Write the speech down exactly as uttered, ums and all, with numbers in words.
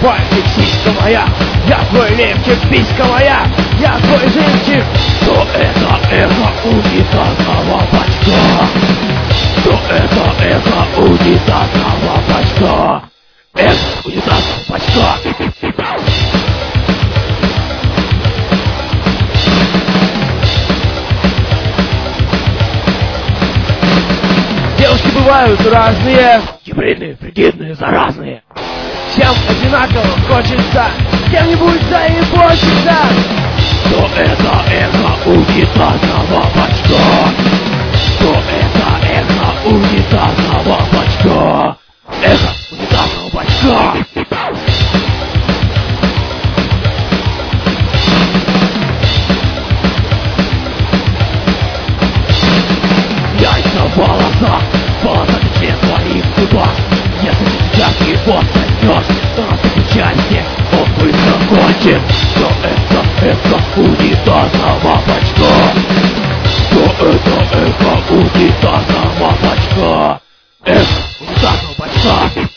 пальчик, сиська моя, я твой левчик, писька моя, я твой жемчуг. Что это эхо унитазного бачка? Что это эхо унитазного бачка? Эхо унитазного бачка. Девушки бывают разные, гибридные, фригидные, заразные. Всем одинаково хочется кем-нибудь заебочиться. Что это эхо унитазного бачка? Что это эхо унитазного бачка? Эхо унитазного бачка. Яйца в волосах, волоса цвет твоих зубах. Если ты сейчас его соснешь, то на печальке он быстро кончит. Что это эхо унитазного бачка? Что это эхо унитазного бачка? Эхо унитазного бачка.